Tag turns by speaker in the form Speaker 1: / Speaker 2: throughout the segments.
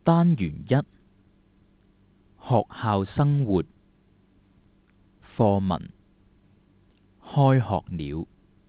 Speaker 1: 單元一，學校生活課文。開學了。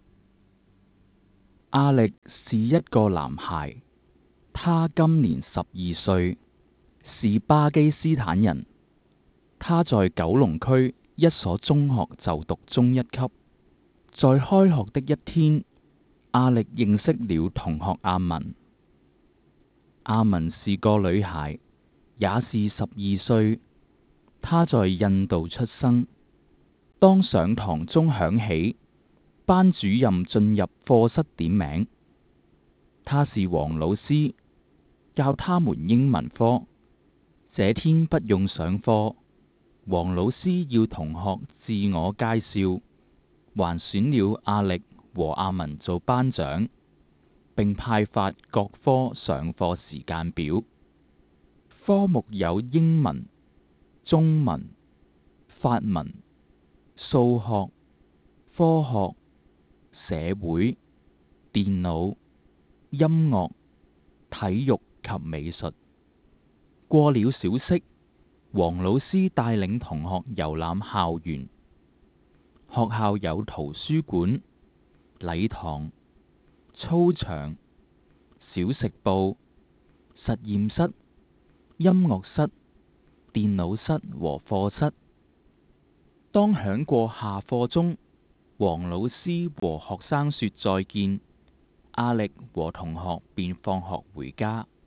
Speaker 1: 阿力是一個男孩，他今年12歲，是巴基斯坦人。他在九龍區一所中學就讀中一級。在開學的一天，阿力認識了同學阿文。阿文是個女孩，也是12歲。她在印度出生。當上堂鐘響起，班主任進入課室點名。他是黃老師，教他們英文科。這天不用上課，黃老師要同學自我介紹，還選了阿力和阿文做班長，並派發各科上課時間表。科目有英文、中文、法文、數學、科學、社會、電腦、音樂、體育及美術。過了小息，黃老師帶領同學遊覽校園。學校有圖書館、禮堂、操場、小食部、實驗室、音樂室、電腦室和課室。當響過下課鐘，黃老師和學生說再見，阿力和同學便放學回家。